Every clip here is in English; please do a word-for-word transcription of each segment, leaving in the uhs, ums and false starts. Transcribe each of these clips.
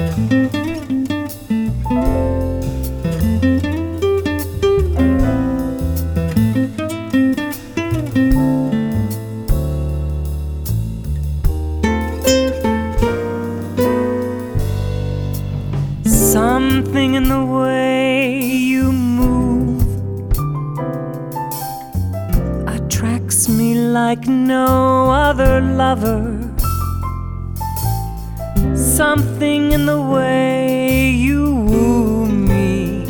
Something in the way you move attracts me like no other lover. Something in the way you woo me.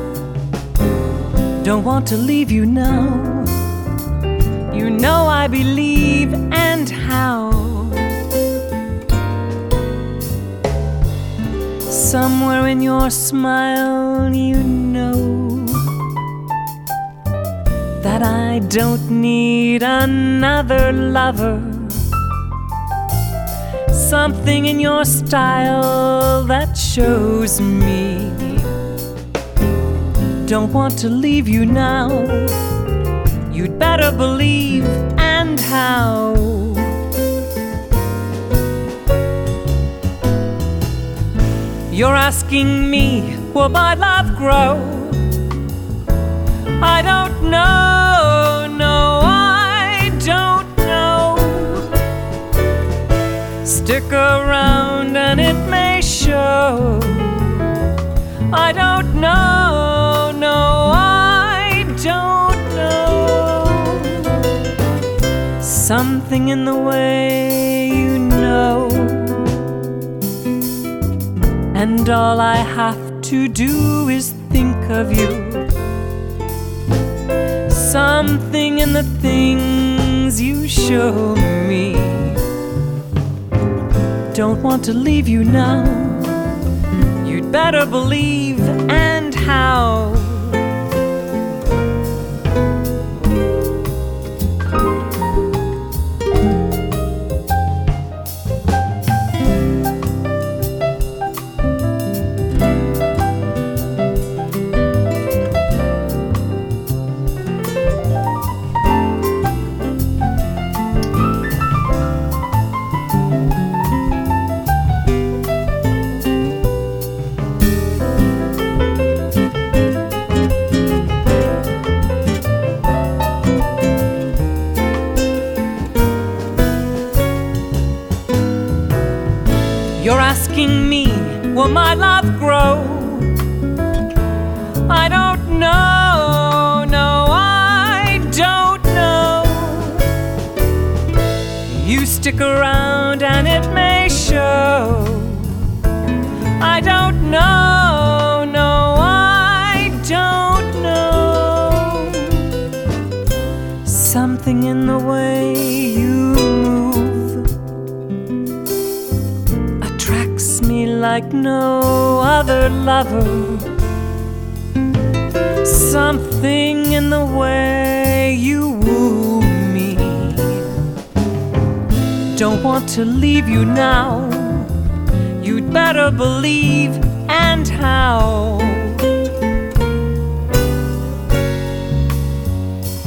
Don't want to leave you now. You know I believe, and how. Somewhere in your smile you know that I don't need another lover. Something in your style that shows me don't want to leave you now. You'd better believe, and how. You're asking me, will my love grow? I don't know, no, I don't know. Stick around and it may show. I don't know, no, I don't know. Something in the way you know, and all I have to do is think of you. Something in the things you show me don't want to leave you now. You'd better believe, and how. You're asking me, will my love grow? I don't know, no, I don't know. You stick around and it may show. I don't know, no, I don't know. Something in the way you me like no other lover. Something in the way you woo me don't want to leave you now. You'd better believe, and how.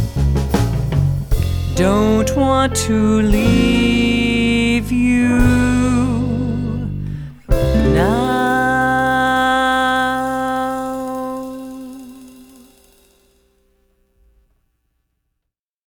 Don't want to leave you.